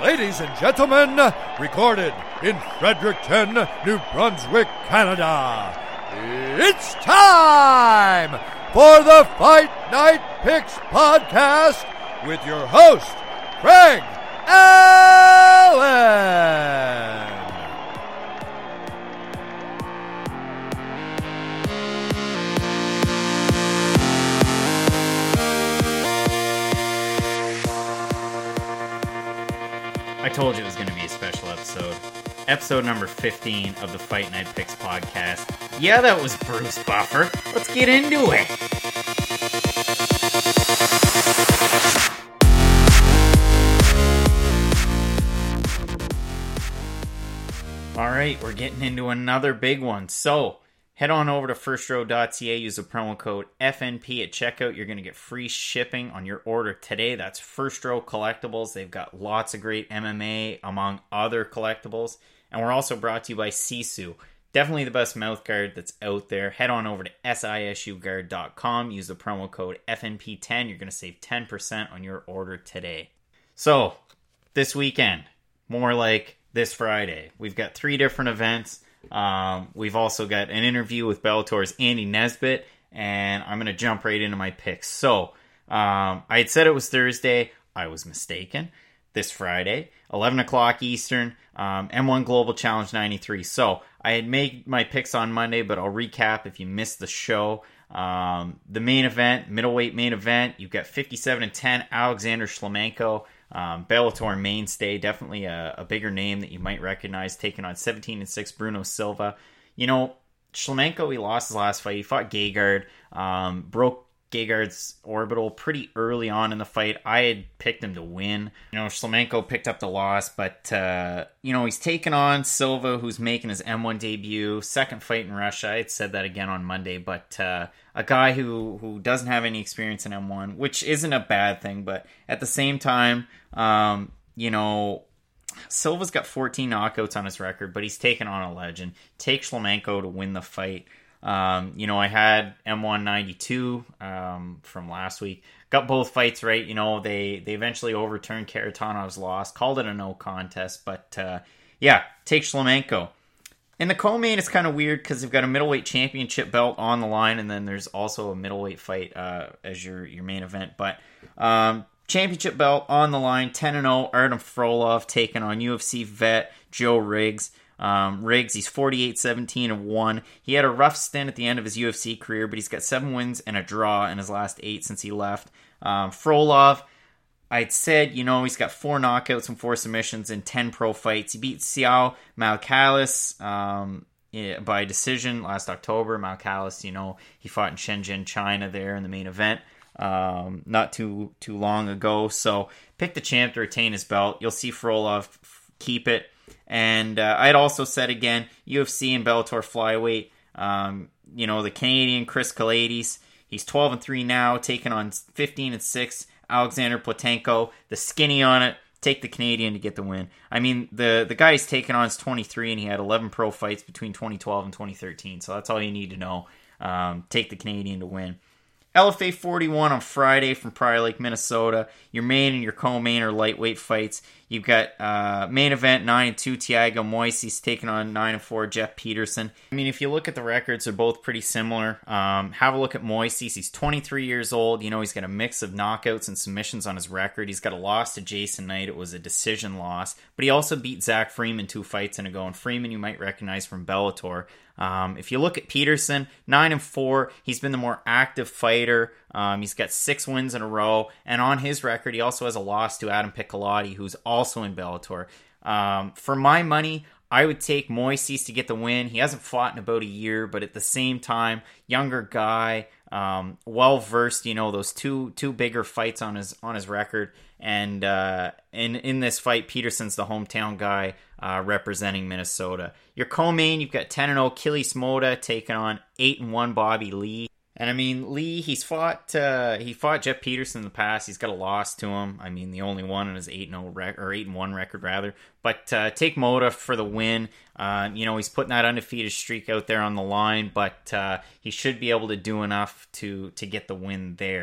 Ladies and gentlemen, recorded in Fredericton, New Brunswick, Canada, it's time for the Fight Night Picks podcast with your host, Craig Allen. I told you it was going to be a special episode. Episode number 15 of the Fight Night Picks podcast. Yeah, that was Bruce Buffer. Let's get into it. Alright, we're getting into another big one. So, head on over to firstrow.ca, use the promo code FNP at checkout. You're going to get free shipping on your order today. That's First Row Collectibles. They've got lots of great MMA, among other collectibles. And we're also brought to you by Sisu. Definitely the best mouthguard that's out there. Head on over to sisuguard.com. Use the promo code FNP10. You're going to save 10% on your order today. So, this weekend, more like this Friday, we've got 3 different events. We've also got an interview with Bellator's Andy Nesbitt, and I'm going to jump right into my picks. So, I had said it was Thursday. I was mistaken. This Friday, 11 o'clock Eastern, M1 Global Challenge 93. So, I had made my picks on Monday, but I'll recap if you missed the show. The main event, middleweight main event, you've got 57-10 Alexander Shlemenko. Bellator mainstay, definitely a bigger name that you might recognize, taking on 17-6 Bruno Silva. You know, Shlemenko, he lost his last fight. He fought Gegard, broke Gegard's orbital pretty early on in the fight. I had picked him to win. You know, Shlemenko picked up the loss, but, he's taking on Silva, who's making his M1 debut, second fight in Russia. I had said that again on Monday, but a guy who doesn't have any experience in M1, which isn't a bad thing, but at the same time, Silva's got 14 knockouts on his record, but he's taken on a legend. Take Shlemenko to win the fight. I had M1 92 from last week. Got both fights right. They eventually overturned Karatanov's loss, called it a no contest, but take Shlemenko. In the co-main, it's kind of weird because they've got a middleweight championship belt on the line, and then there's also a middleweight fight as your main event. But championship belt on the line, 10-0, Artem Frolov taking on UFC vet Joe Riggs. Riggs, he's 48-17-1. He had a rough stint at the end of his UFC career, but he's got 7 wins and a draw in his last 8 since he left. Frolov, I'd said, he's got 4 knockouts and 4 submissions in 10 pro fights. He beat Xiao Malkalis by decision last October. Malkalis, he fought in Shenzhen, China there in the main event not too long ago. So pick the champ to retain his belt. You'll see Frolov keep it. And I'd also said again, UFC and Bellator flyweight, the Canadian Chris Kalaitis, he's 12-3 now, taking on 15-6 Alexander Platenko. The skinny on it, take the Canadian to get the win. I mean, the guy he's taking on is 23, and he had 11 pro fights between 2012 and 2013, so that's all you need to know. Take the Canadian to win. LFA 41 on Friday from Prior Lake, Minnesota. Your main and your co-main are lightweight fights. You've got main event 9-2 Thiago Moises taking on 9-4 Jeff Peterson. I mean, if you look at the records, they're both pretty similar. Have a look at Moises. He's 23 years old. He's got a mix of knockouts and submissions on his record. He's got a loss to Jason Knight. It was a decision loss. But he also beat Zach Freeman 2 fights in a go. And Freeman you might recognize from Bellator. If you look at Peterson, 9-4, he's been the more active fighter. He's got 6 wins in a row, and on his record, he also has a loss to Adam Piccolotti, who's also in Bellator. For my money, I would take Moises to get the win. He hasn't fought in about a year, but at the same time, younger guy, well versed. Those two bigger fights on his record, and in this fight, Peterson's the hometown guy representing Minnesota. Your co-main, you've got 10-0 Kili Smota taking on 8-1 Bobby Lee. And I mean, Lee, he fought Jeff Peterson in the past. He's got a loss to him. I mean, the only one in his 8-0 or 8-1 record rather. But take Mota for the win. He's putting that undefeated streak out there on the line, but he should be able to do enough to get the win there.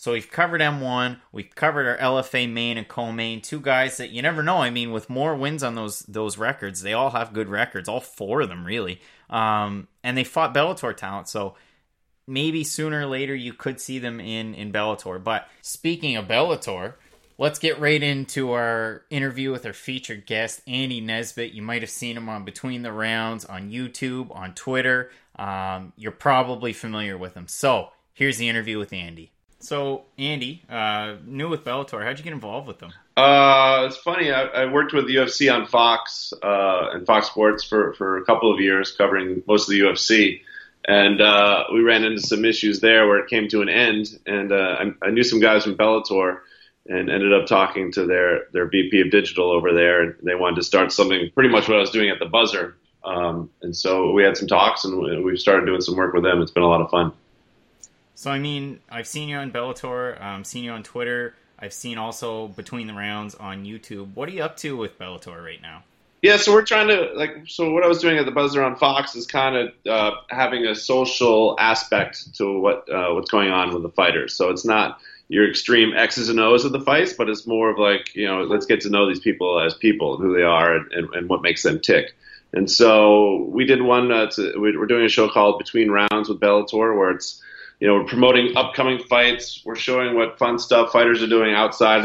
So we've covered M1, we've covered our LFA main and co-main, two guys that you never know. I mean, with more wins on those records, they all have good records, all four of them really. And they fought Bellator talent, so maybe sooner or later you could see them in Bellator. But speaking of Bellator, let's get right into our interview with our featured guest, Andy Nesbitt. You might have seen him on Between the Rounds, on YouTube, on Twitter. You're probably familiar with him. So here's the interview with Andy. So, Andy, new with Bellator, how'd you get involved with them? It's funny. I worked with the UFC on Fox and Fox Sports for a couple of years, covering most of the UFC. And we ran into some issues there where it came to an end. And I knew some guys from Bellator and ended up talking to their VP of digital over there. And they wanted to start something pretty much what I was doing at the Buzzer. And so we had some talks and we started doing some work with them. It's been a lot of fun. So, I mean, I've seen you on Bellator, seen you on Twitter. I've seen also Between the Rounds on YouTube. What are you up to with Bellator right now? Yeah, so we're trying to, so what I was doing at the Buzzer on Fox is kind of having a social aspect to what's going on with the fighters. So it's not your extreme X's and O's of the fights, but it's more of let's get to know these people as people, who they are and what makes them tick. And so we did one, we're doing a show called Between Rounds with Bellator, where it's, we're promoting upcoming fights. We're showing what fun stuff fighters are doing outside of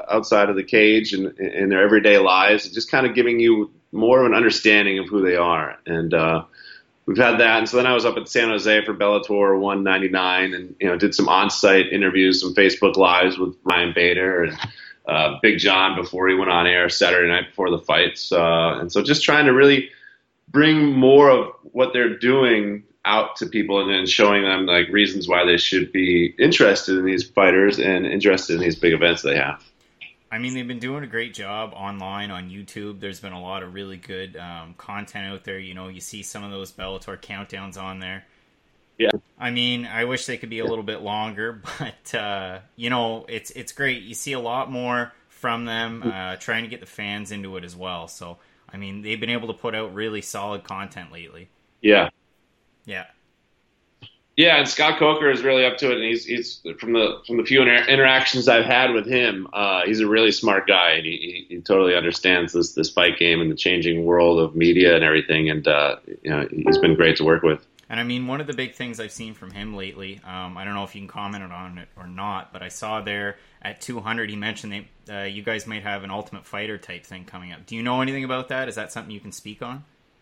the cage and in their everyday lives, and just kind of giving you more of an understanding of who they are. And we've had that. And so then I was up at San Jose for Bellator 199, and did some on-site interviews, some Facebook Lives with Ryan Bader and Big John before he went on air Saturday night before the fights. And so just trying to really bring more of what they're doing out to people and then showing them reasons why they should be interested in these fighters and interested in these big events they have. I mean, they've been doing a great job online on YouTube. There's been a lot of really good content out there. You see some of those Bellator countdowns on there. Yeah. I mean, I wish they could be a little bit longer, but it's great. You see a lot more from them trying to get the fans into it as well. So, I mean, they've been able to put out really solid content lately. Yeah. Yeah. Yeah, and Scott Coker is really up to it, and he's from the few interactions I've had with him, he's a really smart guy, and he totally understands this fight game and the changing world of media and everything, and he's been great to work with. And I mean, one of the big things I've seen from him lately, I don't know if you can comment on it or not, but I saw there at 200 he mentioned you guys might have an Ultimate Fighter type thing coming up. Do you know anything about that? Is that something you can speak on?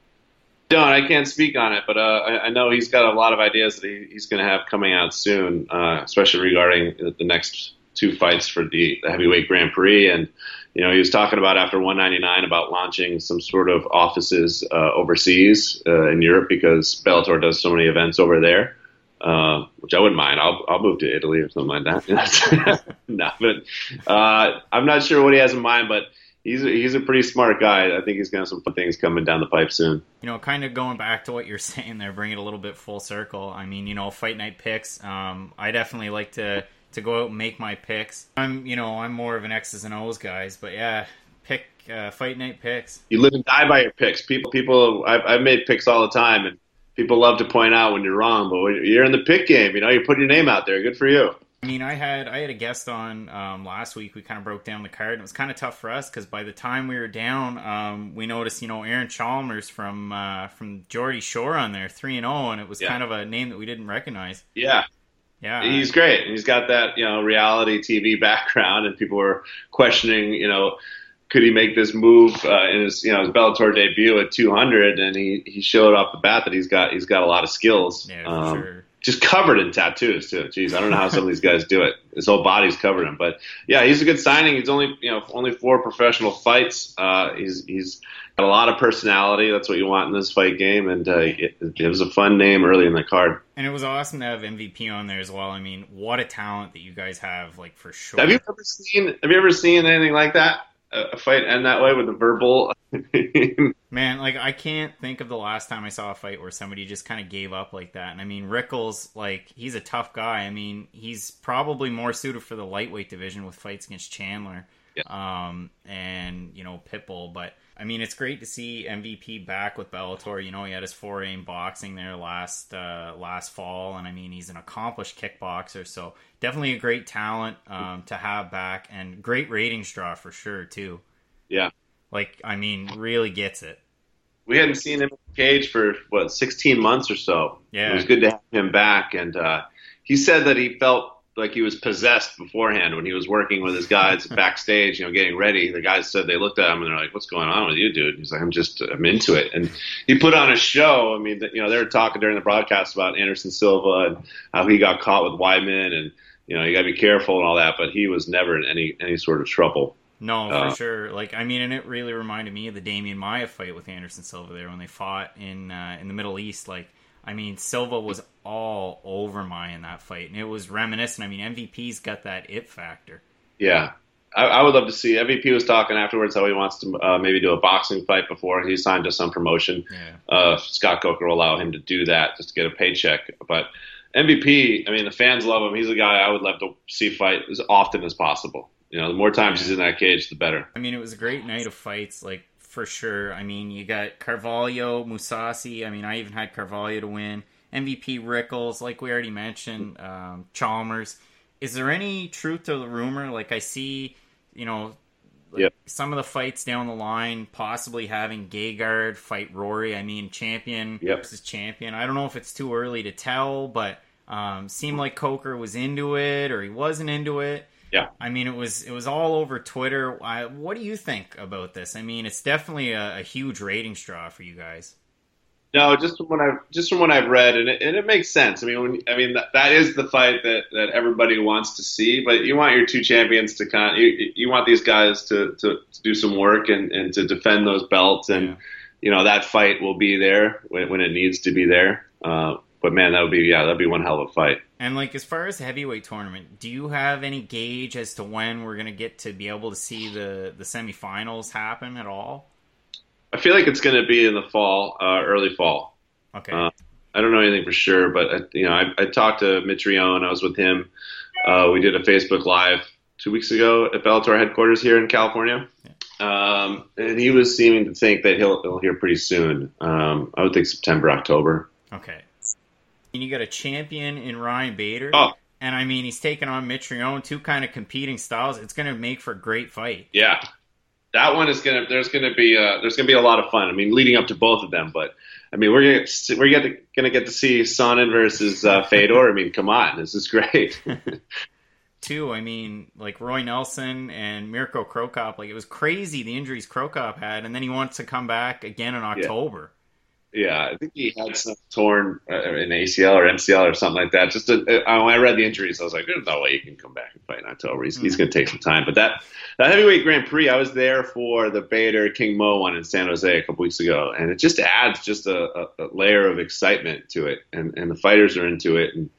No, I can't speak on it, but I know he's got a lot of ideas that he's going to have coming out soon, especially regarding the next two fights for the Heavyweight Grand Prix. And, he was talking about after 199 about launching some sort of offices overseas in Europe because Bellator does so many events over there, which I wouldn't mind. I'll move to Italy or something like that. No, but I'm not sure what he has in mind, but He's a pretty smart guy. I think he's got some fun things coming down the pipe soon. Kind of going back to what you're saying there, bring it a little bit full circle. I mean, Fight Night picks. I definitely like to go out and make my picks. I'm more of an X's and O's guys, but yeah, pick Fight Night picks. You live and die by your picks. I've made picks all the time, and people love to point out when you're wrong. But when you're in the pick game, you put your name out there. Good for you. I mean, I had a guest on last week. We kind of broke down the card, and it was kind of tough for us because by the time we were down, we noticed, Aaron Chalmers from Geordie Shore on there, 3-0, and it was kind of a name that we didn't recognize. Yeah. He's great. He's got that, reality TV background, and people were questioning, could he make this move in his Bellator debut at 200, and he showed off the bat that he's got a lot of skills. Yeah, for sure. Just covered in tattoos too. Jeez, I don't know how some of these guys do it. His whole body's covered in. But yeah, he's a good signing. He's only 4 professional fights. He's got a lot of personality. That's what you want in this fight game. And it was a fun name early in the card. And it was awesome to have MVP on there as well. I mean, what a talent that you guys have, for sure. Have you ever seen anything like that? A fight end that way with a verbal Man, like, I can't think of the last time I saw a fight where somebody just kind of gave up like that. And I mean, Rickles, like, he's a tough guy. I mean, he's probably more suited for the lightweight division with fights against Chandler, and, you know, Pitbull. But I mean, it's great to see MVP back with Bellator. You know, he had his foray in boxing there last fall, and I mean, he's an accomplished kickboxer, so definitely a great talent to have back, and great ratings draw for sure too. Yeah, like, I mean, really gets it. We hadn't seen him in the cage for 16 months or so. Yeah, it was good to have him back, and he said that he felt like he was possessed beforehand when he was working with his guys backstage, you know, getting ready. The guys said they looked at him and they're like, "What's going on with you, dude?" He's like, I'm into it." And he put on a show. I mean, you know, they were talking during the broadcast about Anderson Silva and how he got caught with Weidman, and, you know, you got to be careful and all that. But he was never in any sort of trouble. No, for sure. Like, I mean, and it really reminded me of the Damian Maia fight with Anderson Silva there when they fought in the Middle East. Like, I mean, Silva was all over Maia in that fight, and it was reminiscent. I mean, MVP's got that it factor. Yeah. I would love to see. MVP was talking afterwards how he wants to maybe do a boxing fight before he signed to some promotion. Yeah. Scott Coker will allow him to do that just to get a paycheck. But MVP, I mean, the fans love him. He's a guy I would love to see fight as often as possible. You know, the more times he's in that cage, the better. I mean, it was a great night of fights, like, for sure. I mean, you got Carvalho, Mousasi. I mean, I even had Carvalho to win. MVP Rickles, like we already mentioned, Chalmers. Is there any truth to the rumor? Like, I see, you know, like some of the fights down the line possibly having Gegard fight Rory. I mean, champion versus champion. I don't know if it's too early to tell, but seemed like Coker was into it or he wasn't into it. Yeah, I mean, it was all over Twitter. What do you think about this? I mean, it's definitely a huge ratings draw for you guys. No, just from what I've read, and it makes sense. I mean, that is the fight that everybody wants to see. But you want your two champions to you want these guys to do some work and to defend those belts, and you know, that fight will be there when it needs to be there. But man, that'd be one hell of a fight. And, like, as far as the heavyweight tournament, do you have any gauge as to when we're going to get to be able to see the semifinals happen at all? I feel like it's going to be in the fall, early fall. Okay. I don't know anything for sure, but I talked to Mitrione. I was with him. We did a Facebook Live 2 weeks ago at Bellator headquarters here in California. Yeah. And he was seeming to think that he'll hear pretty soon. I would think September, October. Okay. And you got a champion in Ryan Bader. Oh. And, I mean, he's taking on Mitrione, two kind of competing styles. It's going to make for a great fight. Yeah. That one is there's gonna be a lot of fun. I mean, leading up to both of them, but I mean, we're gonna get to see Sonnen versus Fedor. I mean, come on, this is great. Too, I mean, like Roy Nelson and Mirko Cro Cop, like, it was crazy the injuries Cro Cop had, and then he wants to come back again in October. Yeah, I think he had some torn an ACL or MCL or something like that. When I read the injuries, I was like, "There's no way he can come back and fight in October. He's going to take some time." But that heavyweight Grand Prix, I was there for the Bader King Mo one in San Jose a couple weeks ago, and it just adds just a layer of excitement to it, and the fighters are into it, and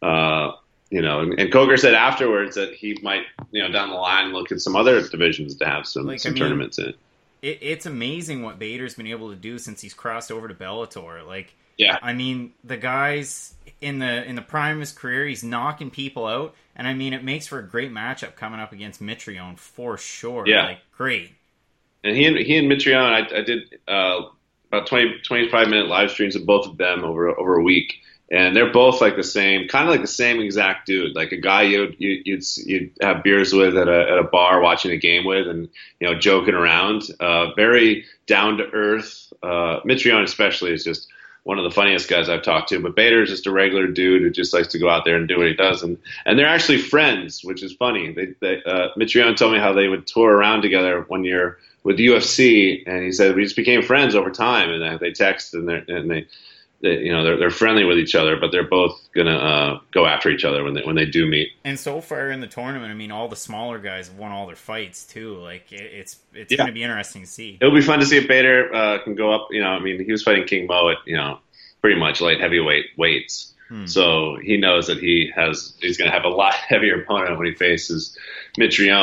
you know, and Coker said afterwards that he might, you know, down the line look at some other divisions to have some tournaments in. It's amazing what Bader's been able to do since he's crossed over to Bellator. Like, yeah, I mean, the guy's in the prime of his career. He's knocking people out, and I mean, it makes for a great matchup coming up against Mitrione for sure. Yeah, like, great. And he and Mitrione, I did about 25-minute live streams of both of them over a week. And they're both like the same, kind of like the same exact dude, like a guy you'd have beers with at a bar, watching a game with, and, you know, joking around. Very down to earth. Mitrione especially is just one of the funniest guys I've talked to. But Bader is just a regular dude who just likes to go out there and do what he does, and they're actually friends, which is funny. Mitrione told me how they would tour around together one year with UFC, and he said we just became friends over time, and they text and they're friendly with each other, but they're both gonna go after each other when they do meet. And so far in the tournament, I mean, all the smaller guys have won all their fights too. Like, it's going to be interesting to see. It'll be fun to see if Bader can go up. You know, I mean, he was fighting King Mo at, you know, pretty much light heavyweight weights, so he knows that he's going to have a lot heavier opponent when he faces Mitrione.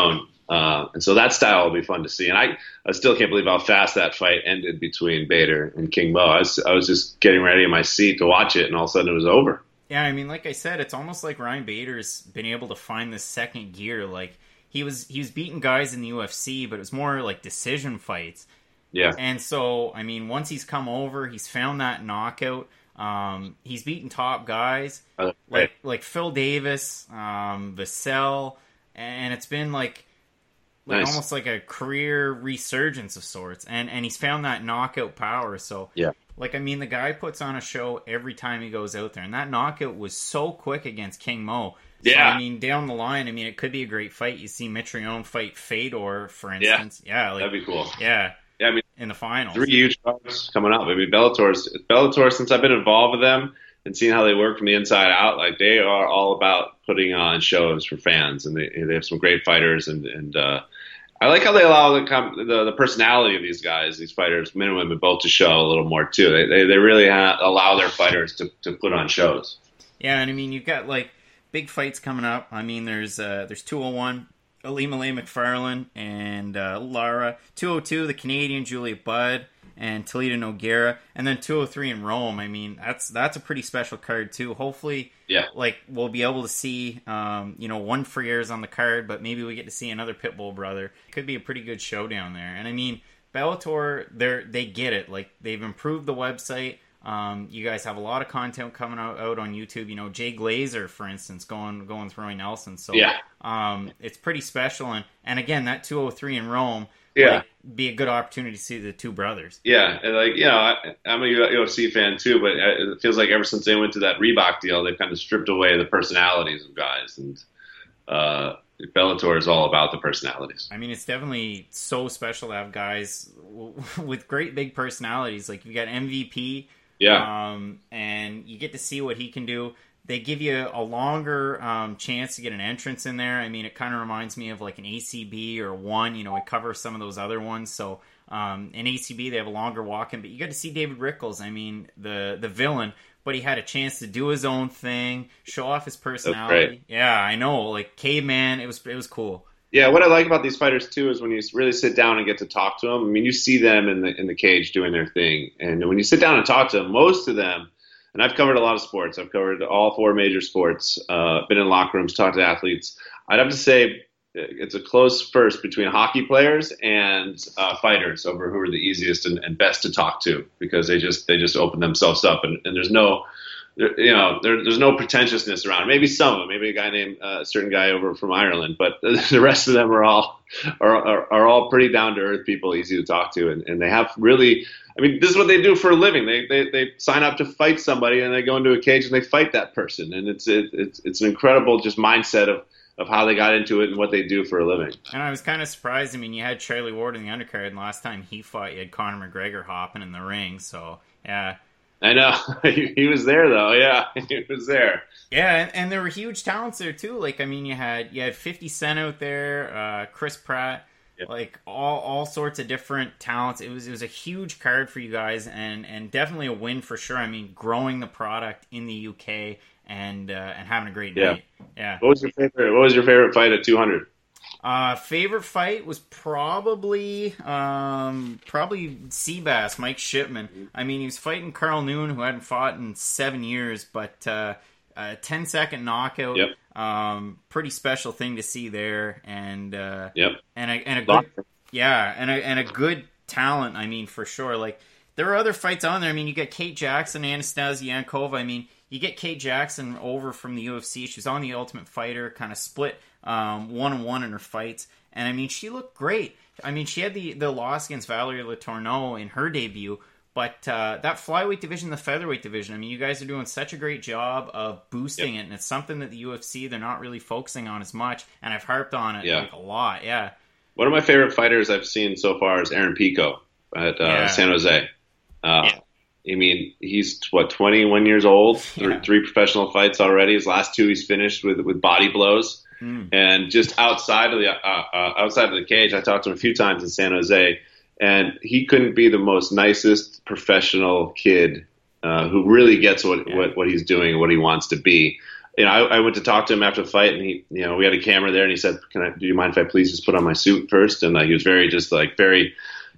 And so that style will be fun to see. And I still can't believe how fast that fight ended between Bader and King Mo. I was just getting ready in my seat to watch it, and all of a sudden it was over. Yeah, I mean, like I said, it's almost like Ryan Bader's been able to find this second gear. Like he was beating guys in the UFC, but it was more like decision fights. Yeah. And so, I mean, once he's come over, he's found that knockout. He's beaten top guys like Phil Davis, Vassell, and it's been like nice. Almost like a career resurgence of sorts. And he's found that knockout power. So yeah. Like, I mean, the guy puts on a show every time he goes out there. And that knockout was so quick against King Mo. So, yeah. I mean, down the line, I mean, it could be a great fight. You see Mitrione fight Fedor, for instance. Yeah, like, that'd be cool. Yeah. Yeah, I mean, in the finals. 3 huge cards coming up. I mean, Bellator, since I've been involved with them and seeing how they work from the inside out, like, they are all about putting on shows for fans. And they have some great fighters. And I like how they allow the personality of these guys, these fighters, men and women, both to show a little more too. They really allow their fighters to put on shows. Yeah, and I mean, you've got like big fights coming up. I mean, there's 201, Ilima-Lei Macfarlane and Lara. 202, the Canadian Julia Budd and Talita Nogueira, and then 203 in Rome. I mean, that's a pretty special card too. Hopefully, yeah, like we'll be able to see, one Friere's on the card, but maybe we get to see another Pitbull brother. It could be a pretty good show down there. And I mean, Bellator, they get it. Like, they've improved the website. You guys have a lot of content coming out on YouTube. You know, Jay Glazer, for instance, going throwing Nelson. So yeah, it's pretty special. And again, that 203 in Rome. Yeah, be a good opportunity to see the two brothers. Yeah, and like, you know, I'm a UFC fan too, but it feels like ever since they went to that Reebok deal, they've kind of stripped away the personalities of guys, and Bellator is all about the personalities. I mean, it's definitely so special to have guys with great big personalities. Like, you got MVP, yeah, and you get to see what he can do. They give you a longer chance to get an entrance in there. I mean, it kind of reminds me of like an ACB or one. You know, it covers some of those other ones. So in ACB, they have a longer walk-in. But you got to see David Rickles. I mean, the villain. But he had a chance to do his own thing, show off his personality. Yeah, I know. Like, Caveman, it was cool. Yeah, what I like about these fighters too is when you really sit down and get to talk to them. I mean, you see them in the cage doing their thing, and when you sit down and talk to them, most of them. And I've covered a lot of sports. I've covered all 4 major sports, been in locker rooms, talked to athletes. I'd have to say it's a close first between hockey players and fighters over who are the easiest and best to talk to, because they just open themselves up, and there's no, there's no pretentiousness around. Maybe some of them, maybe a guy named a certain guy over from Ireland, but the rest of them are all pretty down to earth people, easy to talk to, and they have really. I mean, this is what they do for a living. They sign up to fight somebody, and they go into a cage and they fight that person. And it's an incredible just mindset of how they got into it and what they do for a living. And I was kind of surprised. I mean, you had Charlie Ward in the undercard, and last time he fought, you had Conor McGregor hopping in the ring. So, yeah. I know. He was there, though. Yeah, he was there. Yeah, and there were huge talents there, too. Like, I mean, you had 50 Cent out there, Chris Pratt. Yep. Like all sorts of different talents. It was a huge card for you guys, and definitely a win for sure. I mean, growing the product in the UK and having a great night. Yeah. What was your favorite fight at 200? Favorite fight was probably Seabass, Mike Shipman. I mean, he was fighting Carl Noon, who hadn't fought in 7 years, but a 10-second knockout. Yep. Pretty special thing to see there, and yep. and a good, and a good talent. I mean, for sure. Like, there were other fights on there. I mean, you got Kate Jackson, Anastasia Yankova. I mean, you get Kate Jackson over from the UFC. She was on the Ultimate Fighter, kind of split 1-1 in her fights, and I mean, she looked great. I mean, she had the loss against Valerie Letourneau in her debut. But that flyweight division, the featherweight division, I mean, you guys are doing such a great job of boosting it, and it's something that the UFC, they're not really focusing on as much, and I've harped on it like a lot, yeah. One of my favorite fighters I've seen so far is Aaron Pico at San Jose. I mean, he's, 21 years old, 3 professional fights already. His last 2 he's finished with body blows. And just outside of the cage, I talked to him a few times in San Jose, and he couldn't be the most nicest professional kid who really gets what he's doing, what he wants to be. I went to talk to him after the fight, and we had a camera there, and he said, do you mind if I please just put on my suit first? And he was very, very,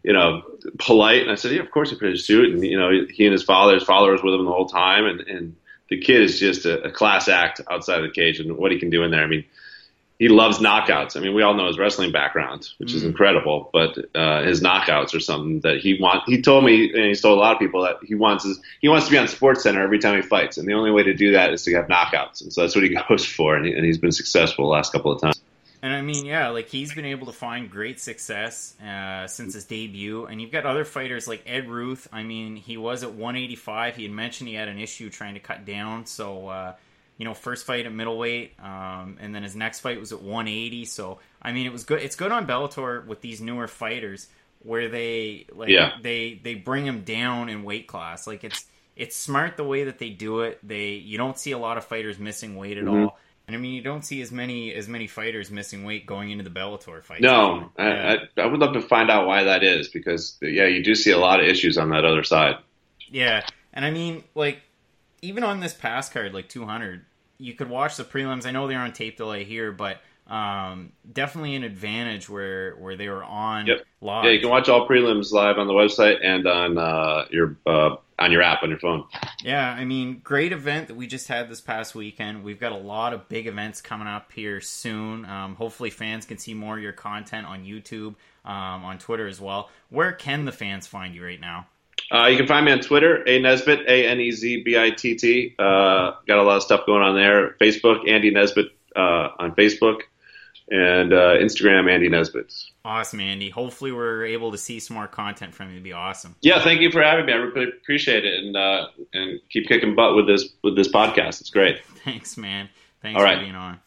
polite. And I said, yeah, of course you put your suit. And, he and his father was with him the whole time. And the kid is just a class act outside of the cage and what he can do in there. I mean, he loves knockouts. I mean, we all know his wrestling background, which is incredible, but his knockouts are something that he wants. He told me, and he's told a lot of people, that he wants to be on SportsCenter every time he fights, and the only way to do that is to have knockouts, and so that's what he goes for, and he's been successful the last couple of times. And I mean, yeah, he's been able to find great success since his debut, and you've got other fighters like Ed Ruth. I mean, he was at 185. He had mentioned he had an issue trying to cut down, so first fight at middleweight, and then his next fight was at 180. So I mean, it was good. It's good on Bellator with these newer fighters where they bring them down in weight class. It's smart the way that they do it. You don't see a lot of fighters missing weight at all. And I mean, you don't see as many fighters missing weight going into the Bellator fights. No, I would love to find out why that is, because you do see a lot of issues on that other side. Yeah, and I mean, even on this pass card, 200, you could watch the prelims. I know they're on tape delay here, but definitely an advantage where they were on live. Yeah, you can watch all prelims live on the website and on your app on your phone. Yeah, I mean, great event that we just had this past weekend. We've got a lot of big events coming up here soon. Hopefully fans can see more of your content on YouTube, on Twitter as well. Where can the fans find you right now? You can find me on Twitter, Nesbitt, ANEZBITT. Got a lot of stuff going on there. Facebook, Andy Nesbitt on Facebook, and Instagram, Andy Nesbitt. Awesome, Andy. Hopefully we're able to see some more content from you. It'd be awesome. Yeah, thank you for having me. I really appreciate it, and keep kicking butt with this podcast. It's great. Thanks, man. Thanks for being on.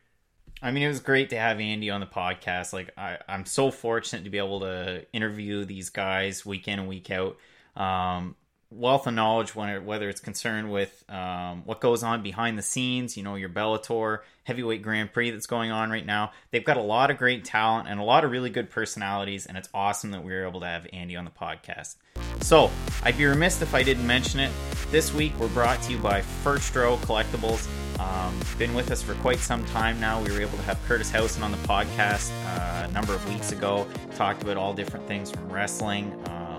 I mean, it was great to have Andy on the podcast. I'm so fortunate to be able to interview these guys week in and week out. Wealth of knowledge whether it's concerned with what goes on behind the scenes, your Bellator heavyweight Grand Prix that's going on right now. They've got a lot of great talent and a lot of really good personalities, and it's awesome that we were able to have Andy on the podcast. So, I'd be remiss if I didn't mention it. This week, we're brought to you by First Row Collectibles. Been with us for quite some time now. We were able to have Curtis Housen on the podcast a number of weeks ago. Talked about all different things from wrestling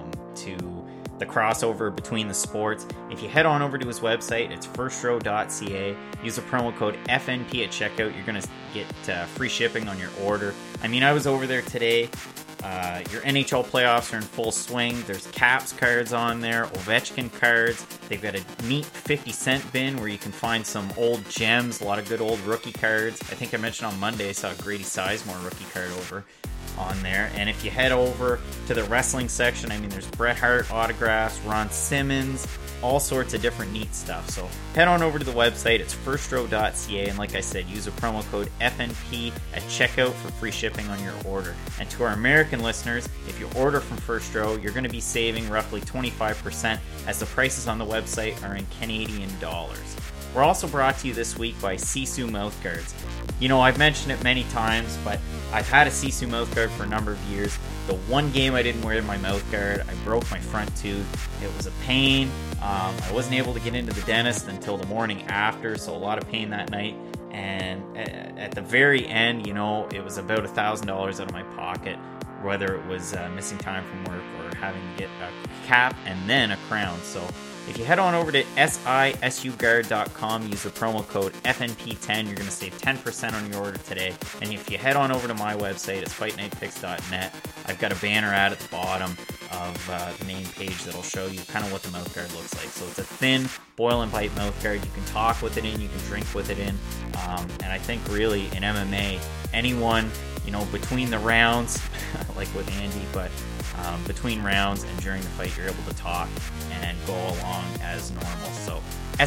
to the crossover between the sports. If you head on over to his website, it's firstrow.ca. Use the promo code FNP at checkout. You're going to get free shipping on your order. I mean, I was over there today. Your NHL playoffs are in full swing. There's Caps cards on there, Ovechkin cards. They've got a neat 50-cent bin where you can find some old gems, a lot of good old rookie cards. I think I mentioned on Monday I saw a Grady Sizemore rookie card over on there. And if you head over to the wrestling section, I mean, there's Bret Hart autographs, Ron Simmons, all sorts of different neat stuff. So head on over to the website. It's firstrow.ca, and like I said, use a promo code FNP at checkout for free shipping on your order. And to our American listeners, if you order from First Row, you're going to be saving roughly 25%, as the prices on the website are in Canadian dollars. We're also brought to you this week by Sisu Mouthguards. I've mentioned it many times, but I've had a Sisu mouthguard for a number of years. The one game I didn't wear my mouthguard, I broke my front tooth. It was a pain. I wasn't able to get into the dentist until the morning after, so a lot of pain that night. And at the very end, it was about $1,000 out of my pocket, whether it was missing time from work or having to get a cap and then a crown. So if you head on over to sisuguard.com, use the promo code FNP10, you're going to save 10% on your order today. And if you head on over to my website, it's fightnightpicks.net, I've got a banner ad at the bottom of the main page that'll show you kind of what the mouthguard looks like. So it's a thin boil and bite mouthguard. You can talk with it in, you can drink with it in. And I think really in MMA, anyone, between the rounds, like with Andy, but between rounds and during the fight, you're able to talk and go along as normal. So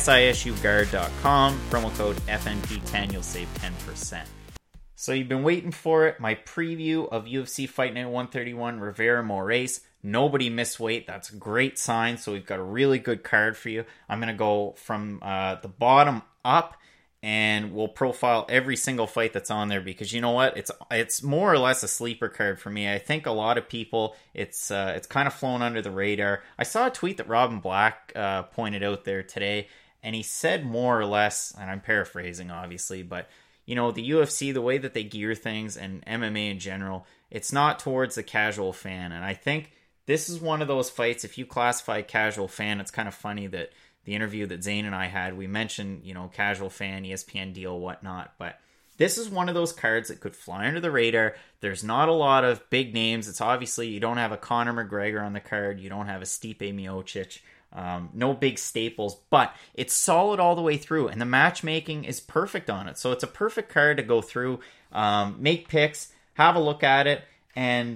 sisuguard.com, promo code FNP10, you'll save 10%. So you've been waiting for it. My preview of UFC Fight Night 131, Rivera Moraes. Nobody missed weight. That's a great sign. So we've got a really good card for you. I'm going to go from the bottom up, and we'll profile every single fight that's on there, because you know what? It's more or less a sleeper card for me. I think a lot of people, it's kind of flown under the radar. I saw a tweet that Robin Black pointed out there today, and he said more or less, and I'm paraphrasing obviously, but the UFC, the way that they gear things and MMA in general, it's not towards the casual fan. And I think this is one of those fights, if you classify casual fan, it's kind of funny that the interview that Zane and I had, we mentioned, casual fan, ESPN deal, whatnot, but this is one of those cards that could fly under the radar. There's not a lot of big names. It's obviously, you don't have a Conor McGregor on the card. You don't have a Stipe Miocic. No big staples, but it's solid all the way through, and the matchmaking is perfect on it. So it's a perfect card to go through, make picks, have a look at it, and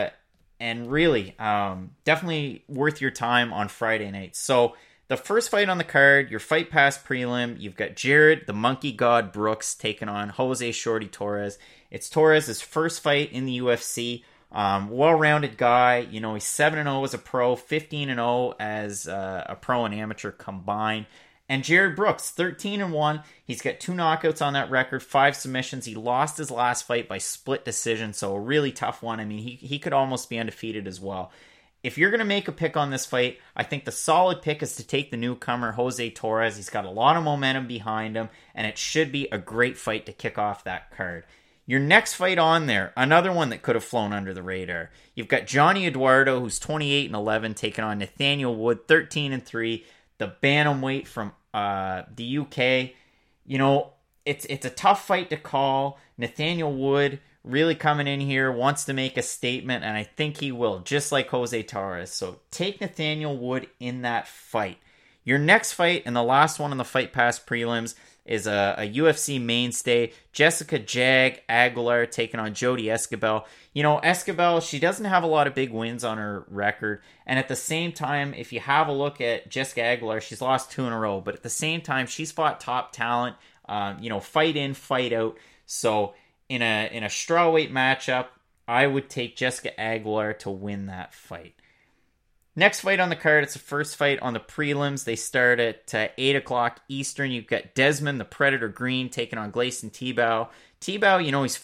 really, definitely worth your time on Friday night. So the first fight on the card, your Fight Pass prelim, you've got Jared, the Monkey God Brooks, taking on Jose Shorty Torres. It's Torres' first fight in the UFC. Well-rounded guy. He's 7-0 as a pro, 15-0 as a pro and amateur combined. And Jared Brooks, 13-1. He's got 2 knockouts on that record, 5 submissions. He lost his last fight by split decision, so a really tough one. I mean, he could almost be undefeated as well. If you're going to make a pick on this fight, I think the solid pick is to take the newcomer, Jose Torres. He's got a lot of momentum behind him, and it should be a great fight to kick off that card. Your next fight on there, another one that could have flown under the radar. You've got Johnny Eduardo, who's 28-11, taking on Nathaniel Wood, 13-3, the bantamweight from the UK. It's a tough fight to call. Nathaniel Wood really coming in here, wants to make a statement, and I think he will, just like Jose Torres. So take Nathaniel Wood in that fight. Your next fight, and the last one on the Fight Pass prelims, is a UFC mainstay, Jessica Jag Aguilar, taking on Jodie Esquibel. Esquibel, she doesn't have a lot of big wins on her record, and at the same time, if you have a look at Jessica Aguilar, she's lost 2 in a row, but at the same time, she's fought top talent, fight in, fight out. So in a strawweight matchup, I would take Jessica Aguilar to win that fight. Next fight on the card, it's the first fight on the prelims. They start at 8 o'clock Eastern. You've got Desmond the Predator Green taking on Gleison Tibau. Tibau, he's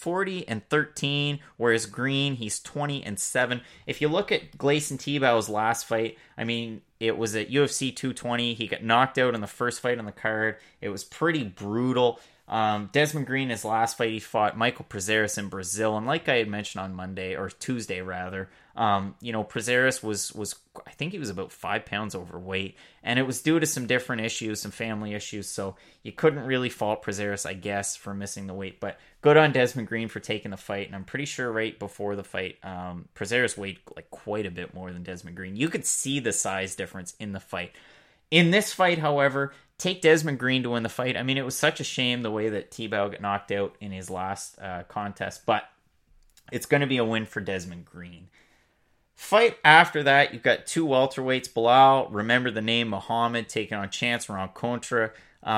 40-13, whereas Green, he's 20-7. If you look at Gleison Tibau's last fight, I mean, it was at UFC 220. He got knocked out in the first fight on the card. It was pretty brutal. Desmond Green, his last fight, he fought Michael Prazeres in Brazil, and like I had mentioned on Monday, or Tuesday rather, Prazeres was I think he was about 5 pounds overweight, and it was due to some different issues, some family issues, so you couldn't really fault Prazeres, I guess, for missing the weight, but good on Desmond Green for taking the fight, and I'm pretty sure right before the fight, Prazeres weighed like quite a bit more than Desmond Green. You could see the size difference in the fight. In this fight, however, take Desmond Green to win the fight. I mean, it was such a shame the way that Tibau got knocked out in his last contest, but it's going to be a win for Desmond Green. Fight after that, you've got 2 welterweights. Belal, remember the name, Muhammad, taking on Chance Rencontre.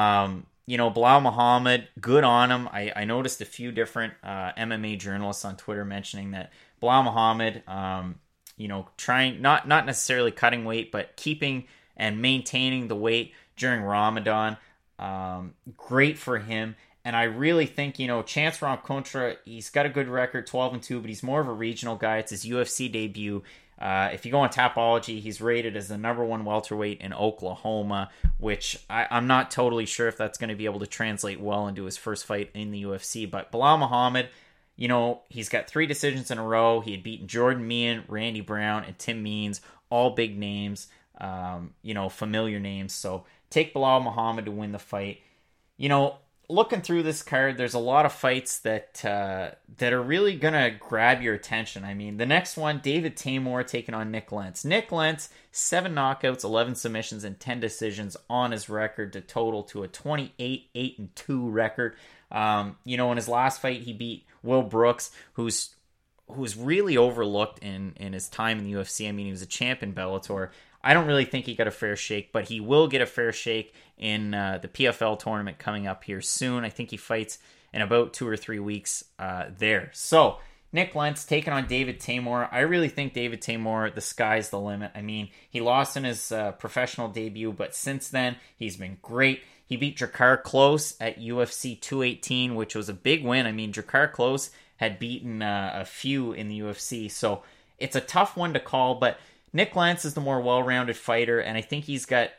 Belal Muhammad, good on him. I noticed a few different MMA journalists on Twitter mentioning that Belal Muhammad, trying, not necessarily cutting weight, but keeping and maintaining the weight during Ramadan. Great for him. And I really think, Chance Rencontre, he's got a good record, 12-2, but he's more of a regional guy. It's his UFC debut. If you go on Tapology, he's rated as the number 1 welterweight in Oklahoma, which I'm not totally sure if that's going to be able to translate well into his first fight in the UFC. But Belal Muhammad, he's got 3 decisions in a row. He had beaten Jordan Meehan, Randy Brown, and Tim Means, all big names, familiar names. So take Belal Muhammad to win the fight. Looking through this card, there's a lot of fights that are really going to grab your attention. I mean, the next one, David Taymor taking on Nick Lentz. Nick Lentz, 7 knockouts, 11 submissions, and 10 decisions on his record to total to a 28-8-2 record. In his last fight, he beat Will Brooks, who's really overlooked in his time in the UFC. I mean, he was a champ in Bellator. I don't really think he got a fair shake, but he will get a fair shake in the PFL tournament coming up here soon. I think he fights in about 2 or 3 weeks there. So, Nick Lentz taking on David Taymor. I really think David Taymor, the sky's the limit. I mean, he lost in his professional debut, but since then, he's been great. He beat Drakkar Klose at UFC 218, which was a big win. I mean, Drakkar Klose had beaten a few in the UFC, so it's a tough one to call, but Nick Lentz is the more well-rounded fighter, and I think he's got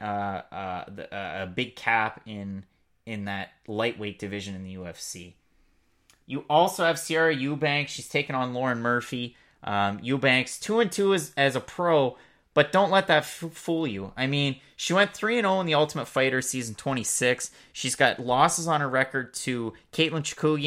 a big cap in that lightweight division in the UFC. You also have Sierra Eubanks. She's taking on Lauren Murphy. Eubanks 2-2 as a pro, but don't let that fool you. I mean, she went 3-0 in the Ultimate Fighter season 26. She's got losses on her record to Caitlin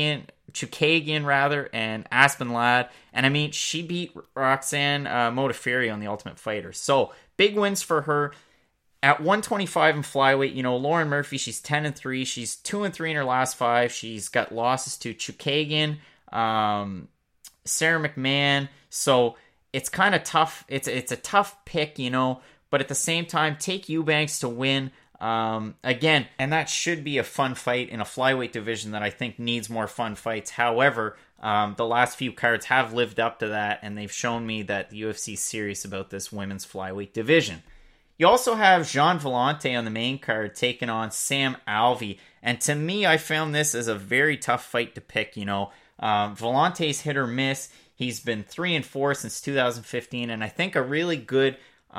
Chukagian and Aspen Ladd. And I mean, she beat Roxanne Modafferi on the Ultimate Fighter. So big wins for her. At 125 in flyweight, Lauren Murphy, she's 10-3. She's 2-3 in her last 5. She's got losses to Chukagian, Sarah McMahon. So it's kind of tough. It's a tough pick, but at the same time, take Eubanks to win. Again, and that should be a fun fight in a flyweight division that I think needs more fun fights. However, the last few cards have lived up to that, and they've shown me that the UFC is serious about this women's flyweight division. You also have Jean Vellante on the main card taking on Sam Alvey. And to me, I found this as a very tough fight to pick. Vellante's hit or miss. He's been 3-4 since 2015. And I think a really good,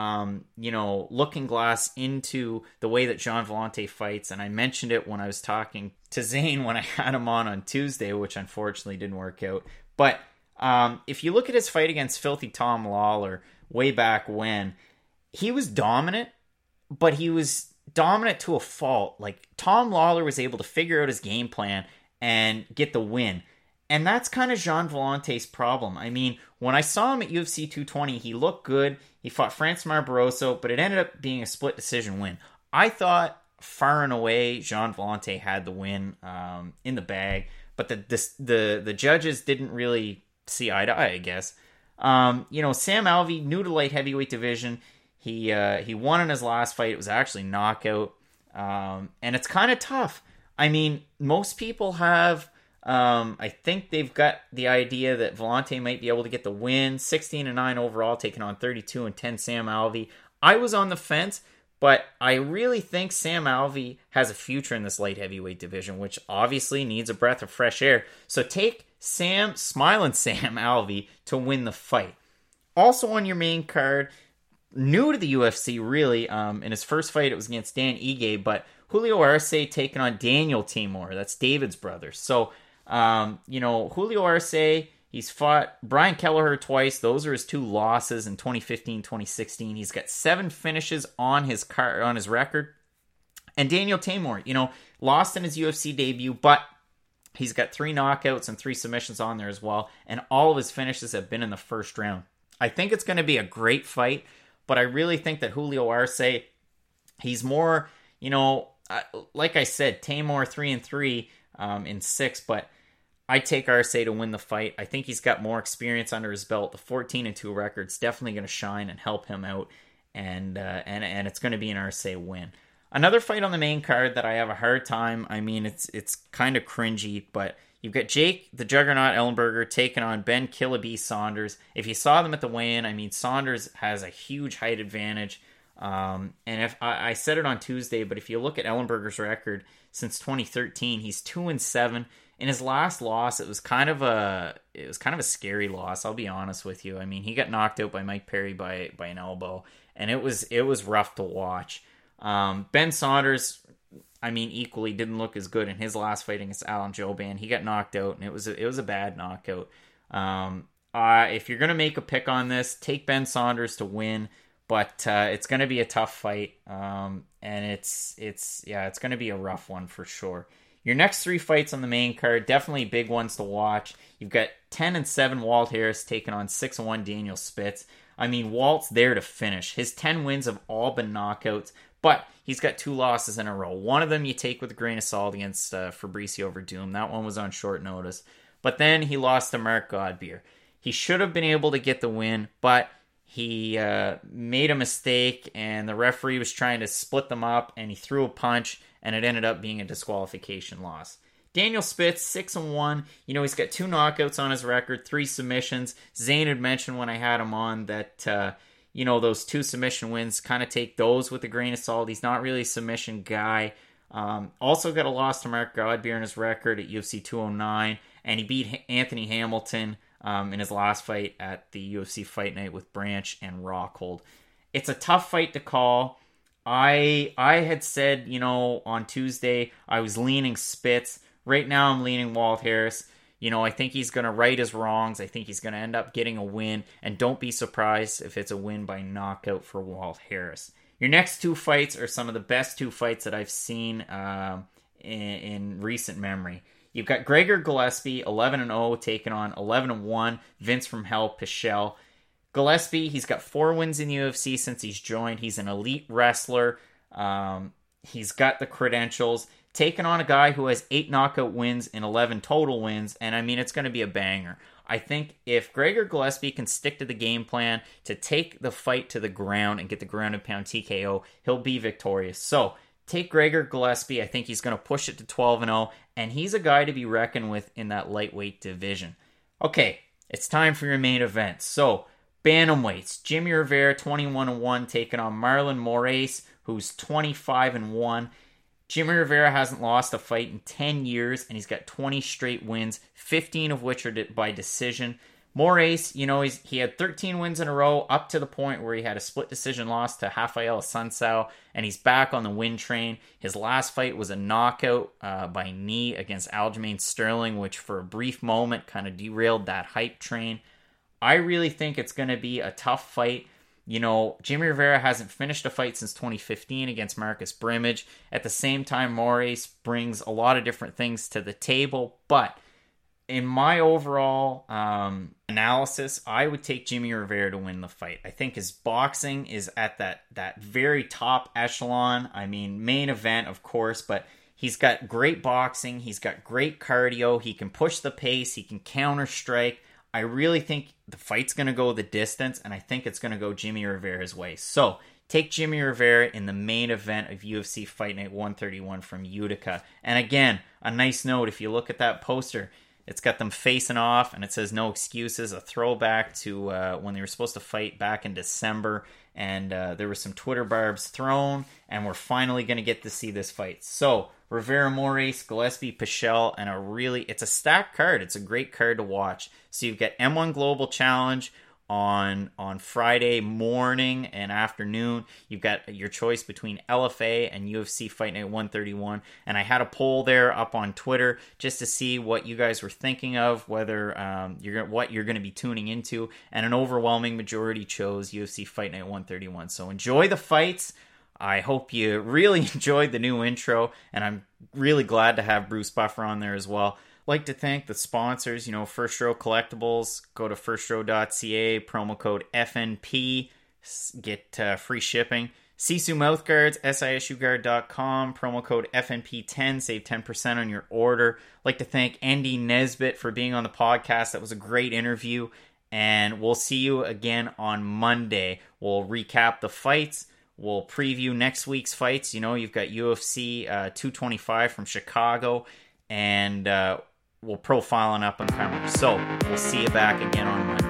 looking glass into the way that Jean Vellante fights. And I mentioned it when I was talking to Zane when I had him on Tuesday, which unfortunately didn't work out. But if you look at his fight against Filthy Tom Lawler way back when, he was dominant, but he was dominant to a fault. Like, Tom Lawler was able to figure out his game plan and get the win. And that's kind of Jean Vellante's problem. I mean, when I saw him at UFC 220, he looked good. He fought Francimar Barroso, but it ended up being a split decision win. I thought far and away Jean Vellante had the win in the bag, but the judges didn't really see eye to eye, I guess. Sam Alvey, new to light heavyweight division. He won in his last fight. It was actually knockout. And it's kind of tough. I mean, most people have, I think they've got the idea that Vellante might be able to get the win. 16-9 overall, taking on 32-10 Sam Alvey. I was on the fence, but I really think Sam Alvey has a future in this light heavyweight division, which obviously needs a breath of fresh air. So take Smiling Sam Alvey to win the fight. Also on your main card, new to the UFC, really. In his first fight, it was against Dan Ige, but Julio Arce taking on Daniel Timur. That's David's brother. So, Julio Arce, he's fought Brian Kelleher twice. Those are his 2 losses in 2015, 2016. He's got 7 finishes on his record. And Daniel Timur, lost in his UFC debut, but he's got 3 knockouts and 3 submissions on there as well. And all of his finishes have been in the first round. I think it's going to be a great fight. But I really think that Julio Arce, he's more, like I said, Timur 3-3 in 6, but I take Arce to win the fight. I think he's got more experience under his belt. The 14-2 record's definitely going to shine and help him out, and it's going to be an Arce win. Another fight on the main card that I have a hard time. I mean, it's kind of cringy, but you've got Jake the Juggernaut Ellenberger taking on Ben Killaby Saunders. If you saw them at the weigh-in, I mean, Saunders has a huge height advantage. And if I said it on Tuesday, but if you look at Ellenberger's record since 2013, he's 2-7. In his last loss, it was kind of a scary loss. I'll be honest with you. I mean, he got knocked out by Mike Perry by an elbow, and it was rough to watch. Ben Saunders, I mean, equally didn't look as good in his last fight against Alan Jouban. He got knocked out, and it was a bad knockout. If you're gonna make a pick on this, take Ben Saunders to win, but it's gonna be a tough fight, and it's gonna be a rough one for sure. Your next 3 fights on the main card, definitely big ones to watch. You've got 10-7 Walt Harris taking on 6-1 Daniel Spitz. I mean, Walt's there to finish. His 10 wins have all been knockouts, but he's got 2 losses in a row. One of them you take with a grain of salt against Fabricio Verdum. That one was on short notice. But then he lost to Mark Godbeer. He should have been able to get the win, but he made a mistake, and the referee was trying to split them up, and he threw a punch, and it ended up being a disqualification loss. Daniel Spitz, 6-1. He's got 2 knockouts on his record, 3 submissions. Zane had mentioned when I had him on that, those 2 submission wins, kind of take those with a grain of salt. He's not really a submission guy. Also got a loss to Mark Godbeer in his record at UFC 209, and he beat Anthony Hamilton in his last fight at the UFC Fight Night with Branch and Rockhold. It's a tough fight to call. I had said, on Tuesday, I was leaning Spitz. Right now, I'm leaning Walt Harris. I think he's going to right his wrongs. I think he's going to end up getting a win. And don't be surprised if it's a win by knockout for Walt Harris. Your next two fights are some of the best two fights that I've seen in recent memory. You've got Gregor Gillespie, 11-0, taking on 11-1, Vince from Hell, Pichel. Gillespie, he's got 4 wins in the UFC since he's joined. He's an elite wrestler. He's got the credentials. Taking on a guy who has 8 knockout wins and 11 total wins. And it's going to be a banger. I think if Gregor Gillespie can stick to the game plan to take the fight to the ground and get the ground and pound TKO, he'll be victorious. So take Gregor Gillespie. I think he's going to push it to 12-0. And he's a guy to be reckoned with in that lightweight division. Okay, it's time for your main event. So, bantamweights, Jimmy Rivera 21-1 taking on Marlon Moraes, who's 25-1. Jimmy Rivera hasn't lost a fight in 10 years, and he's got 20 straight wins, 15 of which are by decision. Moraes, he had 13 wins in a row up to the point where he had a split decision loss to Rafael Assunção, and he's back on the win train. His last fight was a knockout by knee against Aljamain Sterling, which for a brief moment kind of derailed that hype train. I really think it's going to be a tough fight. Jimmy Rivera hasn't finished a fight since 2015 against Marcus Brimage. At the same time, Moraes brings a lot of different things to the table. But in my overall analysis, I would take Jimmy Rivera to win the fight. I think his boxing is at that very top echelon. Main event, of course, but he's got great boxing. He's got great cardio. He can push the pace. He can counter strike. I really think the fight's going to go the distance, and I think it's going to go Jimmy Rivera's way. So, take Jimmy Rivera in the main event of UFC Fight Night 131 from Utica. And again, a nice note, if you look at that poster, it's got them facing off, and it says no excuses, a throwback to when they were supposed to fight back in December, and there were some Twitter barbs thrown, and we're finally going to get to see this fight. So, Rivera Moraes, Gillespie Pichel, and it's a stacked card. It's a great card to watch. So you've got M1 Global Challenge on Friday morning and afternoon. You've got your choice between LFA and UFC Fight Night 131. And I had a poll there up on Twitter just to see what you guys were thinking of, whether what you're going to be tuning into. And an overwhelming majority chose UFC Fight Night 131. So enjoy the fights. I hope you really enjoyed the new intro, and I'm really glad to have Bruce Buffer on there as well. I'd like to thank the sponsors, First Row Collectibles. Go to firstrow.ca, promo code FNP, get free shipping. Sisu Mouthguards, sisuguard.com, promo code FNP10, save 10% on your order. I'd like to thank Andy Nesbitt for being on the podcast. That was a great interview, and we'll see you again on Monday. We'll recap the fights. We'll preview next week's fights. You've got UFC 225 from Chicago, and we'll profile an up-and-comer. So we'll see you back again on Monday.